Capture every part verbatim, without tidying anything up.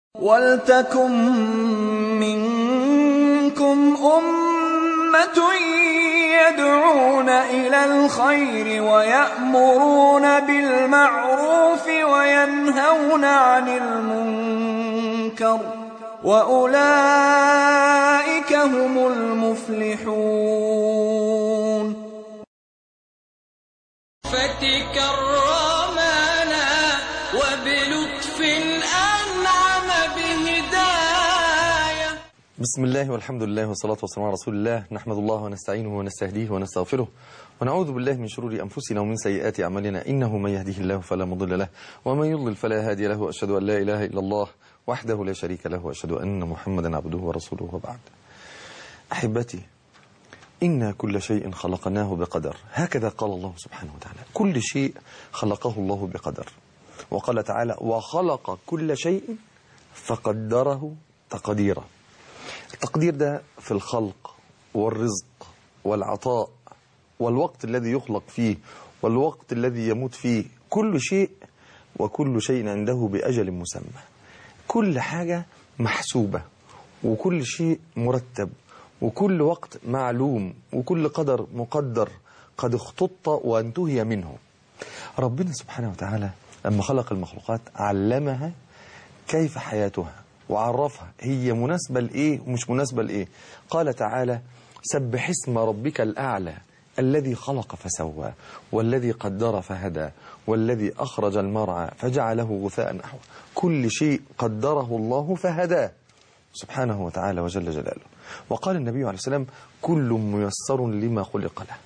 وَلْتَكُن مِّنكُمْ أُمَّةٌ يَدْعُونَ إِلَى الْخَيْرِ وَيَأْمُرُونَ بِالْمَعْرُوفِ وَيَنْهَوْنَ عَنِ الْمُنكَرِ ۚ وَأُولَٰئِكَ هُمُ الْمُفْلِحُونَ. فتكرمنا وبلطف أنعم بهداية. بسم الله والحمد لله والصلاة والسلام على رسول الله. نحمد الله ونستعينه ونستهديه ونستغفره ونعوذ بالله من شرور أنفسنا ومن سيئات أعمالنا، إنه من يهديه الله فلا مضل له ومن يضلل فلا هادي له، وأشهد أن لا إله إلا الله وحده لا شريك له، وأشهد أن محمدا عبده ورسوله. وبعد، أحبتي، إنا كل شيء خلقناه بقدر، هكذا قال الله سبحانه وتعالى. كل شيء خلقه الله بقدر، وقال تعالى: وخلق كل شيء فقدره تقديرا. التقدير ده في الخلق والرزق والعطاء والوقت الذي يخلق فيه والوقت الذي يموت فيه، كل شيء وكل شيء عنده بأجل مسمى. كل حاجة محسوبة، وكل شيء مرتب، وكل وقت معلوم، وكل قدر مقدر قد اختط وانتهي منه. ربنا سبحانه وتعالى لما خلق المخلوقات علمها كيف حياتها، وعرفها هي مناسبة لإيه ومش مناسبة لإيه. قال تعالى: سبح اسم ربك الأعلى الذي خلق فسوى والذي قدر فهدى والذي أخرج المرعى فجعله غثاء نحوه. كل شيء قدره الله فهداه سبحانه وتعالى وجل جلاله. وقال النبي عليه السلام: كل ميسر لما خلق له.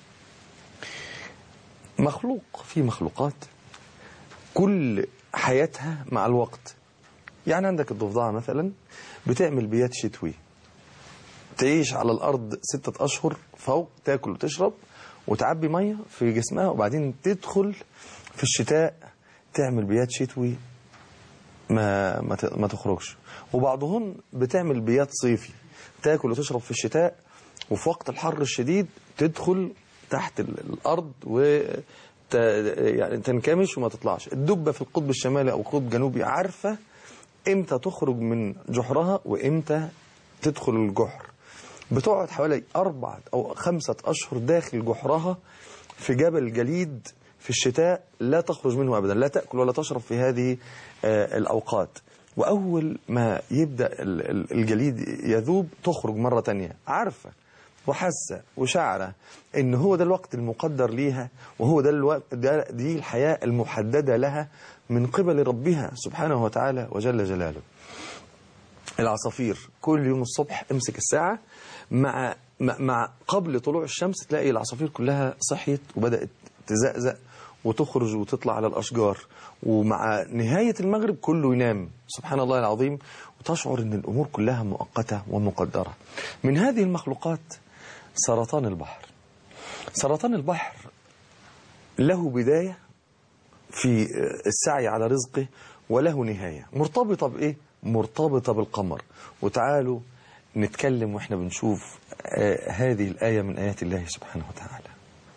مخلوق في مخلوقات كل حياتها مع الوقت. يعني عندك الضفدعة مثلا بتعمل بيات شتوي، تعيش على الأرض ستة أشهر فوق، تاكل وتشرب وتعبي مية في جسمها، وبعدين تدخل في الشتاء تعمل بيات شتوي ما ما تخرجش. وبعضهم بتعمل بيات صيفي، تاكل وتشرب في الشتاء، وفي وقت الحر الشديد تدخل تحت الأرض و يعني تنكمش وما تطلعش. الدبة في القطب الشمالي أو القطب الجنوبي عارفة إمتى تخرج من جحرها وإمتى تدخل الجحر. بتقعد حوالي أربعة أو خمسة أشهر داخل جحرها في جبل جليد في الشتاء، لا تخرج منه أبدا، لا تأكل ولا تشرب في هذه الأوقات. وأول ما يبدأ الجليد يذوب تخرج مرة تانية، عارفة وحاسة وشعرة إن هو ده الوقت المقدر ليها، وهو ده الوقت ده دي الحياة المحددة لها من قبل ربها سبحانه وتعالى وجل جلاله. العصافير كل يوم الصبح امسك الساعة مع مع قبل طلوع الشمس تلاقي العصافير كلها صحيت وبدأت تزقزق وتخرج وتطلع على الأشجار، ومع نهاية المغرب كله ينام. سبحان الله العظيم. وتشعر ان الأمور كلها مؤقتة ومقدرة. من هذه المخلوقات سرطان البحر. سرطان البحر له بداية في السعي على رزقه وله نهاية مرتبطة بإيه؟ مرتبطة بالقمر. وتعالوا نتكلم وإحنا بنشوف آه هذه الآية من آيات الله سبحانه وتعالى.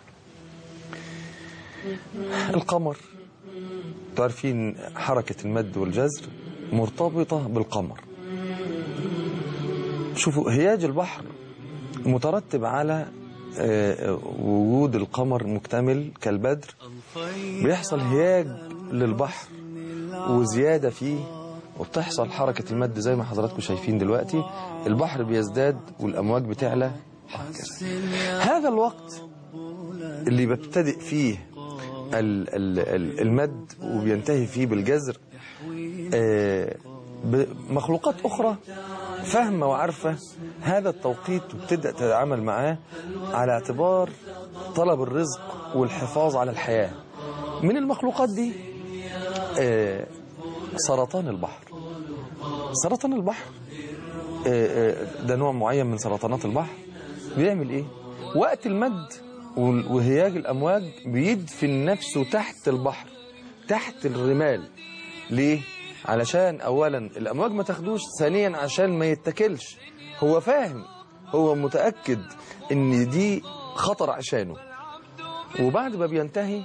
القمر، تعرفين حركة المد والجزر مرتبطة بالقمر. شوفوا هياج البحر مترتب على آه وجود القمر مكتمل كالبدر. بيحصل هياج للبحر وزيادة فيه، وبتحصل حركة المد زي ما حضراتكم شايفين دلوقتي. البحر بيزداد والأمواج بتعلى هكذا. هذا الوقت اللي بيبتدئ فيه المد وبينتهي فيه بالجزر، مخلوقات أخرى فاهمة وعارفة هذا التوقيت وبتبدأ تتعامل معاه على اعتبار طلب الرزق والحفاظ على الحياة. من المخلوقات دي سرطان البحر. سرطان البحر ده نوع معين من سرطانات البحر. بيعمل ايه؟ وقت المد وهياج الأمواج بيدفن نفسه تحت البحر، تحت الرمال. ليه؟ علشان أولا الأمواج ما تاخدوش، ثانيا عشان ما يتكلش. هو فاهم، هو متأكد ان دي خطر عشانه. وبعد ما بينتهي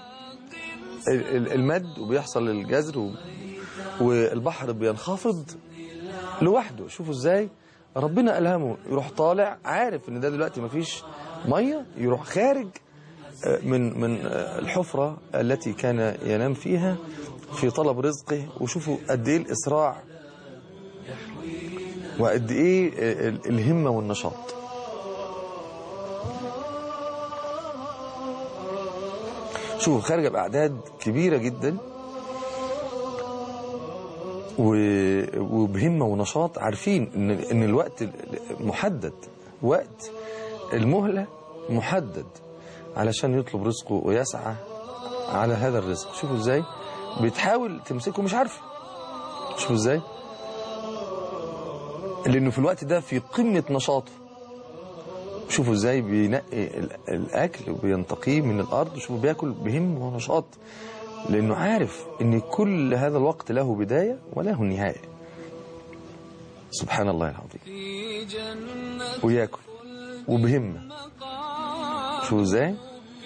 المد وبيحصل الجزر والبحر بينخفض، لوحده. شوفوا ازاي ربنا ألهمه، يروح طالع عارف ان ده دلوقتي مفيش مية، يروح خارج من من الحفرة التي كان ينام فيها في طلب رزقه. وشوفوا قد ايه الإسراع وقد ايه الهمة والنشاط. شوفوا خارجة بأعداد كبيرة جدا وبهمة ونشاط، عارفين ان ان الوقت محدد، وقت المهلة محدد علشان يطلب رزقه ويسعى على هذا الرزق. شوفوا ازاي بتحاول تمسكه مش عارفه. شوفوا ازاي، لانه في الوقت ده في قمة نشاطه. شوفوا ازاي بينقي الاكل وبينتقيه من الارض. شوفوا بياكل بهمة ونشاط، لانه عارف ان كل هذا الوقت له بداية وله نهاية. سبحان الله العظيم. وياكل وبهمة. شوفوا ازاي.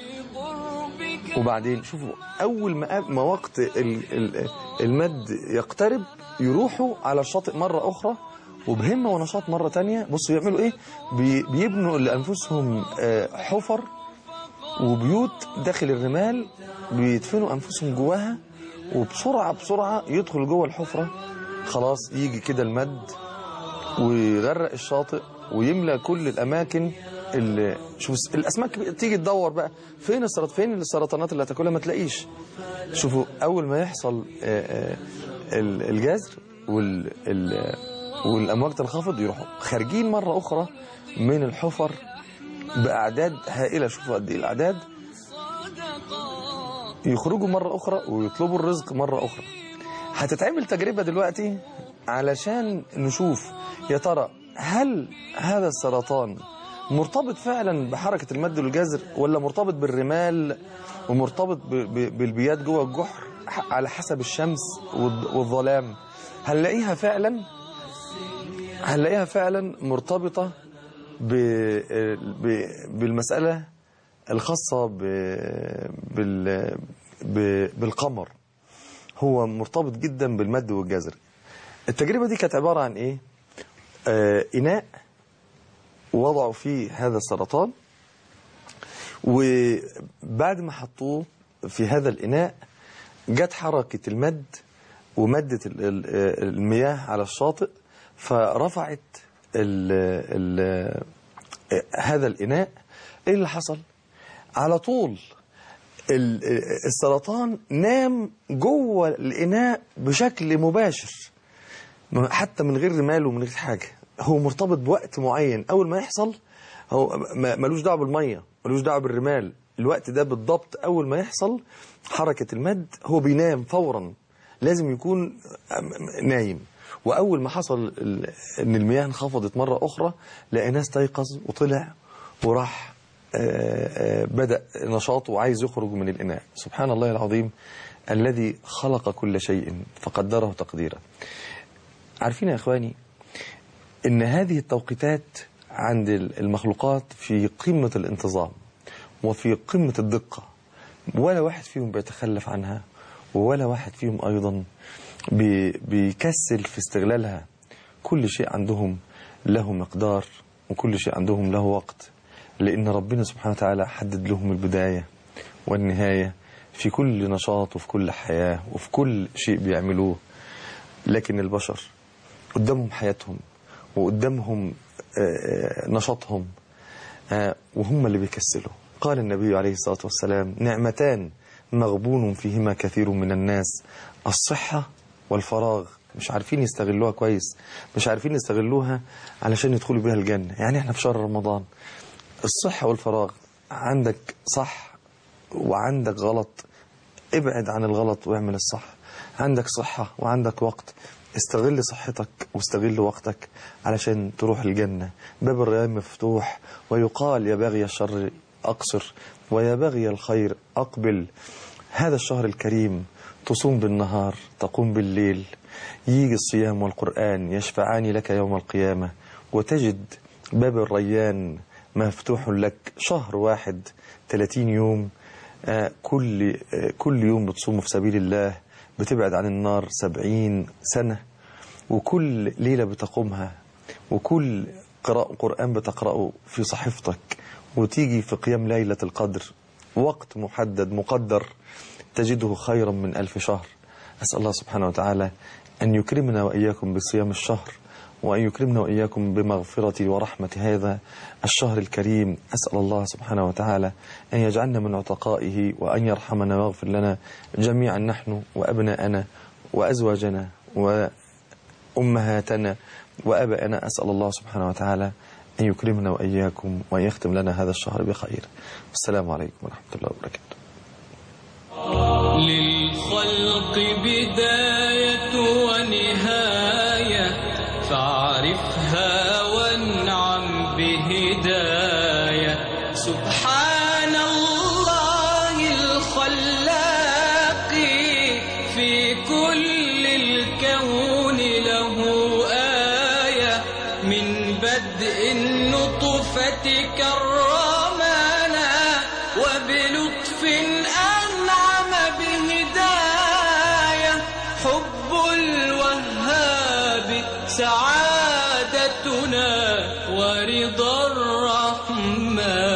وبعدين شوفوا اول ما ما وقت المد يقترب يروحوا على الشاطئ مرة اخرى وبهمة ونشاط مرة تانية. بصوا يعملوا ايه، بيبنوا لانفسهم حفر وبيوت داخل الرمال، بيدفنوا انفسهم جواها، وبسرعة بسرعة يدخل جوه الحفرة. خلاص يجي كده المد ويغرق الشاطئ ويملى كل الاماكن. شوف الاسماك تيجي تدور بقى فين السرط فين السرطانات اللي هتاكلها، ما تلاقيش. شوفوا اول ما يحصل الجزر والامواج تنخفض يروحوا خارجين مره اخرى من الحفر باعداد هائله. شوفوا قد ايه الاعداد، يخرجوا مره اخرى ويطلبوا الرزق مره اخرى. هتتعمل تجربه دلوقتي علشان نشوف يا ترى هل هذا السرطان مرتبط فعلا بحركة المد والجزر، ولا مرتبط بالرمال ومرتبط بالبيات جوه الجحر على حسب الشمس والظلام. هنلاقيها فعلا هنلاقيها فعلا مرتبطة بالمسألة الخاصة بالقمر. هو مرتبط جدا بالمد والجزر. التجربة دي كانت عبارة عن ايه؟ آه إناء ووضعوا فيه هذا السرطان، وبعد ما حطوه في هذا الإناء جت حركة المد ومدت المياه على الشاطئ، فرفعت ال ال هذا الإناء. ايه اللي حصل؟ على طول السرطان نام جوه الإناء بشكل مباشر، حتى من غير رمال ومن غير حاجة. هو مرتبط بوقت معين، أول ما يحصل هو ملوش دعوه بالمية، ملوش دعوه بالرمال. الوقت ده بالضبط أول ما يحصل حركة المد هو بينام فورا، لازم يكون نايم. وأول ما حصل إن المياه انخفضت مرة أخرى لقيناه استيقظ وطلع وراح بدأ نشاطه وعايز يخرج من الإناء. سبحان الله العظيم الذي خلق كل شيء فقدره تقديرا. عارفين يا إخواني إن هذه التوقيتات عند المخلوقات في قمة الانتظام وفي قمة الدقة، ولا واحد فيهم بيتخلف عنها، ولا واحد فيهم أيضا بيكسل في استغلالها. كل شيء عندهم له مقدار، وكل شيء عندهم له وقت، لأن ربنا سبحانه وتعالى حدد لهم البداية والنهاية في كل نشاط وفي كل حياة وفي كل شيء بيعملوه. لكن البشر قدامهم حياتهم وقدامهم نشاطهم، وهم اللي بيكسلوا. قال النبي عليه الصلاة والسلام: نعمتان مغبون فيهما كثير من الناس، الصحة والفراغ. مش عارفين يستغلوها كويس، مش عارفين يستغلوها علشان يدخلوا بها الجنة. يعني احنا في شهر رمضان، الصحة والفراغ، عندك صح وعندك غلط، ابعد عن الغلط واعمل الصح. عندك صحة وعندك وقت، استغل صحتك واستغل وقتك علشان تروح الجنة. باب الريان مفتوح، ويقال: يا باغي الشر أقصر ويا باغي الخير أقبل. هذا الشهر الكريم تصوم بالنهار، تقوم بالليل، يجي الصيام والقرآن يشفعان لك يوم القيامة، وتجد باب الريان مفتوح لك. شهر واحد ثلاثين يوم، آه كل آه كل يوم بتصوم في سبيل الله بتبعد عن النار سبعين سنة. وكل ليلة بتقومها وكل قراءة قرآن بتقرأه في صحيفتك وتيجي في قيام ليلة القدر وقت محدد مقدر تجده خيرا من ألف شهر. أسأل الله سبحانه وتعالى أن يكرمنا وإياكم بصيام الشهر، وأن يكرمنا وإياكم بمغفرة ورحمة هذا الشهر الكريم. أسأل الله سبحانه وتعالى أن يجعلنا من عتقائه، وأن يرحمنا ويغفر لنا جميعا نحن وأبناءنا وأزواجنا وأمهاتنا وأبائنا. أسأل الله سبحانه وتعالى أن يكرمنا وإياكم وأن يختم لنا هذا الشهر بخير. السلام عليكم ورحمة الله وبركاته. للخلق بداية ونهاية فاعرفها وانعم بهداية. سبحان الله الخلاق في كل الكون له آية. من بدء النطفة كرمنا وبلطف أنعم بهداية. حب الوهاب سعادتنا ورضا الرحمن